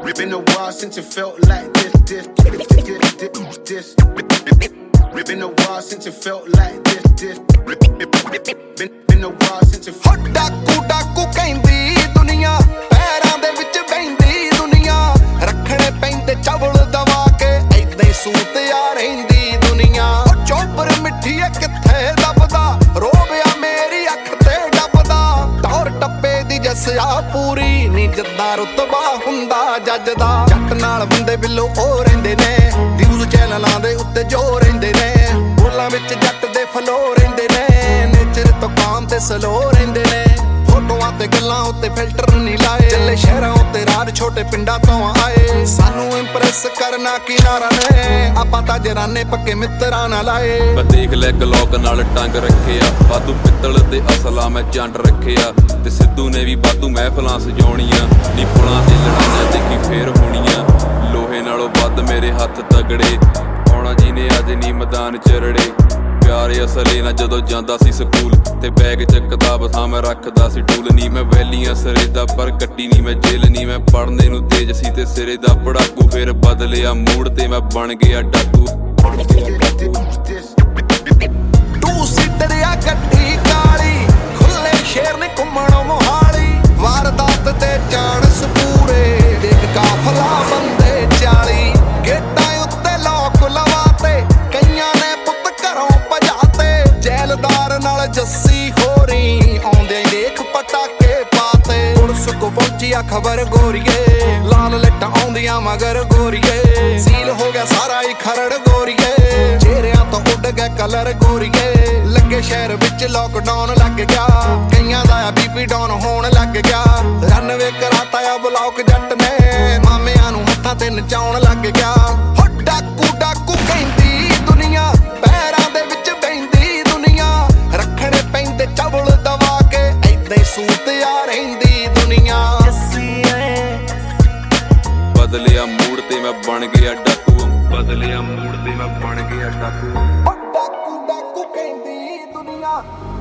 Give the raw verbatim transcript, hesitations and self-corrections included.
Been a while since it felt like this, this, this, this, this. Been a while since it felt like this, this. Been, been a while since it felt like ਡਾਕੂ ਡਾਕੂ ਕਹਿੰਦੀ ਦੁਨੀਆ ਪੈਰਾਂ ਦੇ ਵਿੱਚ ਬੈਂਦੀ ਦੁਨੀਆ ਰੱਖਣੇ ਪੈਂਦੇ ਚਵਲ ਦਵਾ ਕੇ ਐਦਾਂ ਹੀ ਸੂਤ ਆ ਰਹਿੰਦੀ ਦੁਨੀਆ ਉਹ ਚੋਬਰ ਮਿੱਠੀ ਐ ਕਿੱਥੇ ਦੱਬਦਾ ਰੋਵਿਆ ਮੇਰੀ ਅੱਖ ਤੇ ਡੱਬਦਾ ਟੌਰ ਟੱਪੇ ਦੀ ਜੱਸਿਆ ਪੂਰੀ ਨੀ ਜਿੱਦਾਂ ਰੁਤਬਾ ਹੁੰਦਾ ਜੱਜ ਦਾ ਜੱਟ ਨਾਲ ਬੰਦੇ ਬਿੱਲੋ ਉਹ ਰਹਿੰਦੇ ਨੇ ਵਿਊਜ਼ ਚੈਨਲਾਂ ਦੇ ਉੱਤੇ ਜੋ ਰਹਿੰਦੇ ਨੇ ਬੋਲਾਂ ਵਿੱਚ ਜੱਟ ਦੇ ਫਲੋ ਰਹਿੰਦੇ ਨੇ ਨੇਚਰ ਤੋਂ ਕਾਮ ਤੇ ਸਲੋ ਰਹਿੰਦੇ ਨੇ ਫੋਟੋਆਂ ਤੇ ਗੱਲਾਂ ਉੱਤੇ ਫਿਲਟਰ ਨਹੀਂ ਲਾਏ ਚੱਲੇ ਸ਼ਹਿਰਾਂ ਉੱਤੇ ਰਾਜ ਛੋਟੇ ਪਿੰਡਾਂ ਤੋਂ ਆਏ ਸਾਨੂੰ ਇੰਪ੍ਰੈਸ ਕਰਨਾ ਕਿਨਾਰਾ ਨੇ ਆਪਾਂ ਤਾਂ ਜਰਾਨੇ ਪੱਕੇ ਮਿੱਤਰਾਂ ਨਾਲ ਆਏ ਮੈਂ ਦੇਖ ਲੈ ਗਲੋਕ ਨਾਲ ਟੰਗ ਰੱਖਿਆ ਵਾਧੂ ਪਿੱਤਲ ਤੇ ਅਸਲਾ ਮੈਂ ਚੰਡ ਰੱਖਿਆ ਤੇ ਸਿੱਧੂ ਨੇ ਵੀ ਵਾਧੂ ਮਹਿਫਲਾਂ ਸਜਾਉਣੀਆਂ ਨੀ ਪੁਲਾਂ ਤੇ ਲੜਾਈਆਂ ਦੇਖੀ ਫੇਰ ਹੋਣੀਆਂ ਲੋਹੇ ਨਾਲੋਂ ਵੱਧ ਮੇਰੇ ਹੱਥ ਤਗੜੇ ਆਉਣਾ ਜੀ ਨੇ ਅੱਜ ਨੀ ਮੈਦਾਨ ਚਰੜੇ ਪਿਆਰੇ ਅਸਲੇ ਨਾ ਜਦੋਂ ਜਾਂਦਾ ਸੀ ਸਕੂਲ ਤੇ ਬੈਗ ਚ ਕਿਤਾਬ ਸਾਹਮਣੇ ਰੱਖਦਾ ਸੀ ਟੂਲ ਨੀ ਮੈਂ ਵੈਲੀਆਂ ਸਿਰੇ ਦਾ ਪਰ ਕੱਟੀ ਨੀ ਮੈਂ ਜੇਲ੍ਹ ਨੀ ਮੈਂ ਪੜ੍ਹਨੇ ਨੂੰ ਤੇਜ ਸੀ ਤੇ ਸਿਰੇ ਦਾ ਪੜਾਕੂ ਫਿਰ ਬਦਲਿਆ ਮੂਡ ਤੇ ਮੈਂ ਬਣ ਗਿਆ ਡਾਕੂ ਟੂ ਸਿੱਟੜਿਆ ਗੱਡੀ ਕਾਲੀ ਖੁੱਲੇ ਸ਼ੇਰ ਨੇ ਘੁੰਮਣ ਮੋਹਾਲੀ ਵਾਰਦਾਤ ਤੇ ਚਾਂਸ ਪੂਰੇ ਦੇਖ ਕਾਫਲਾ ਬੰਦੇ ਚਾਲੀ ਗੇਟਾਂ ਉੱਤੇ ਲੋਕ ਲਵਾਤੇ ਕਈਆਂ ਨੇ ਪੁੱਤ ਘਰੋਂ ਭਜਾਤੇ ਜੈਲਦਾਰ ਨਾਲ ਜੱਸੀ ਹੋਰੀ ਆਉਂਦੇ ਦੇਖ ਪਟਾਕੇ ਪਾਤੇ ਪੁਲਿਸ ਕੋ ਪਹੁੰਚੀ ਆ ਖਬਰ ਗੋਰੀਏ ਲਾਲ ਲੱਟਾਂ ਆਉਂਦੀਆਂ ਮਗਰ ਗੋਰੀਏ ਸੀਲ ਹੋ ਗਿਆ ਸਾਰਾ ਹੀ ਖਰੜ ਗੋਰੀਏ ਚਿਹਰਿਆਂ ਤੋਂ ਉੱਡ ਗਏ ਕਲਰ ਗੋਰੀਏ ਲੱਗੇ ਸ਼ਹਿਰ ਵਿੱਚ ਲੋਕਡਾਊਨ ਲੱਗ ਗਿਆ ਕਈਆਂ ਦਾ ਬੀਪੀ ਡਾਊਨ ਹੋਣ ਲੱਗ ਗਿਆ ਰਨਵੇ ਕਰਾਤਾ ਆ ਬਲੌਕ ਜੱਟ ਨੇ ਮਾਮਿਆਂ ਨੂੰ ਹੱਥਾਂ ਤੇ ਨਚਾਉਣ ਲੱਗ ਗਿਆ ਹੋ ਡਾਕੂ ਡਾਕੂ ਕਹਿੰਦੀ ਦੁਨੀਆ ਪੈਰਾਂ ਦੇ ਵਿੱਚ ਬੈਂਦੀ ਦੁਨੀਆ ਰੱਖਣੇ ਪੈਂਦੇ ਚਵਲ ਦਵਾ ਕੇ ਐਦਾਂ ਹੀ ਸੂਤ ਆ ਰਹਿੰਦੀ ਦੁਨੀਆ ਬਦਲਿਆ ਮੂਡ ਤੇ ਮੈਂ ਬਣ ਗਿਆ ਡਾਕੂ ਬਦਲਿਆ ਮੂਡ ਤੇ ਮੈਂ ਬਣ ਗਿਆ ਡਾਕੂ ਡਾਕੂ ਡਾਕੂ ਕਹਿੰਦੀ ਦੁਨੀਆ